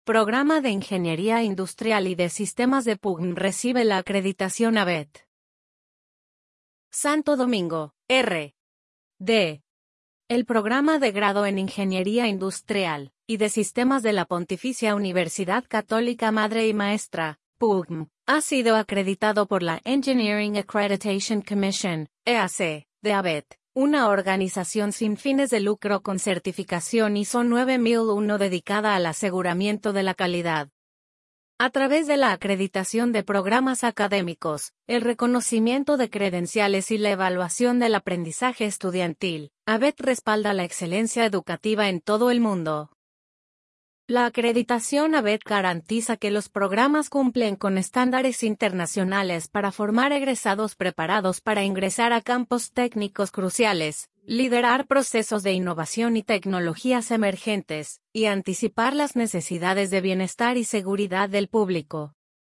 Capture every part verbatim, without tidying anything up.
Programa de Ingeniería Industrial y de Sistemas de P U G M recibe la acreditación A B E T. Santo Domingo, R D El programa de grado en Ingeniería Industrial y de Sistemas de la Pontificia Universidad Católica Madre y Maestra, P U G M, ha sido acreditado por la Engineering Accreditation Commission, E A C, de A B E T, una organización sin fines de lucro con certificación I S O nueve mil uno dedicada al aseguramiento de la calidad. A través de la acreditación de programas académicos, el reconocimiento de credenciales y la evaluación del aprendizaje estudiantil, A B E T respalda la excelencia educativa en todo el mundo. La acreditación A B E T garantiza que los programas cumplen con estándares internacionales para formar egresados preparados para ingresar a campos técnicos cruciales, liderar procesos de innovación y tecnologías emergentes, y anticipar las necesidades de bienestar y seguridad del público.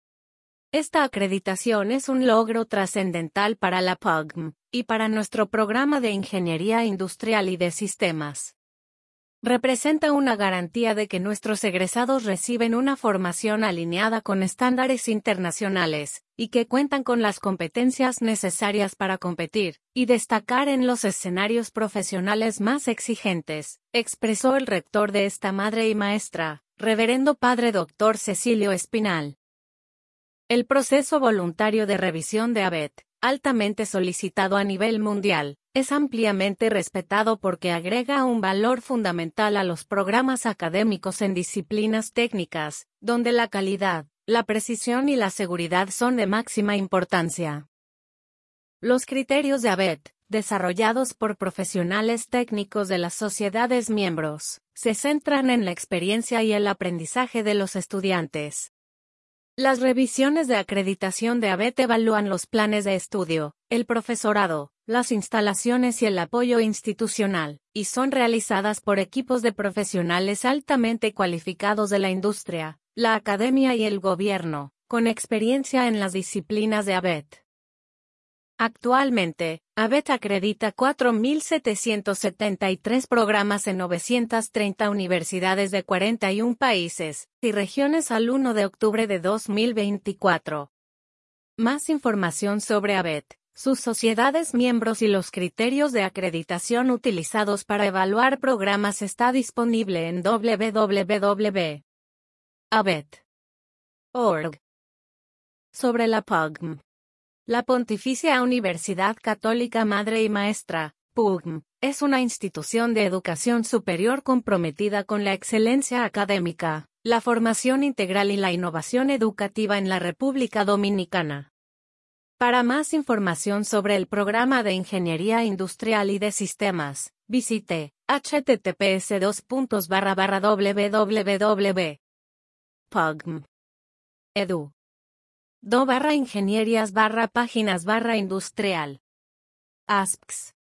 Esta acreditación es un logro trascendental para la P U G M, y para nuestro programa de Ingeniería Industrial y de Sistemas. Representa una garantía de que nuestros egresados reciben una formación alineada con estándares internacionales, y que cuentan con las competencias necesarias para competir y destacar en los escenarios profesionales más exigentes, expresó el rector de esta madre y maestra, Reverendo Padre Doctor Cecilio Espinal. El proceso voluntario de revisión de A B E T, altamente solicitado a nivel mundial, es ampliamente respetado porque agrega un valor fundamental a los programas académicos en disciplinas técnicas, donde la calidad, la precisión y la seguridad son de máxima importancia. Los criterios de A B E T, desarrollados por profesionales técnicos de las sociedades miembros, se centran en la experiencia y el aprendizaje de los estudiantes. Las revisiones de acreditación de A B E T evalúan los planes de estudio, el profesorado, las instalaciones y el apoyo institucional, y son realizadas por equipos de profesionales altamente cualificados de la industria, la academia y el gobierno, con experiencia en las disciplinas de A B E T. Actualmente, A B E T acredita cuatro mil setecientos setenta y tres programas en novecientas treinta universidades de cuarenta y un países y regiones al primero de octubre de dos mil veinticuatro. Más información sobre A B E T, sus sociedades miembros y los criterios de acreditación utilizados para evaluar programas está disponible en w w w punto a b e t punto org. Sobre la P U G M. La Pontificia Universidad Católica Madre y Maestra, P U G M, es una institución de educación superior comprometida con la excelencia académica, la formación integral y la innovación educativa en la República Dominicana. Para más información sobre el programa de Ingeniería Industrial y de Sistemas, visite h t t p s dos puntos barra barra w w w punto p u g m punto e d u do barra ingenierías barra páginas barra industrial. A S P S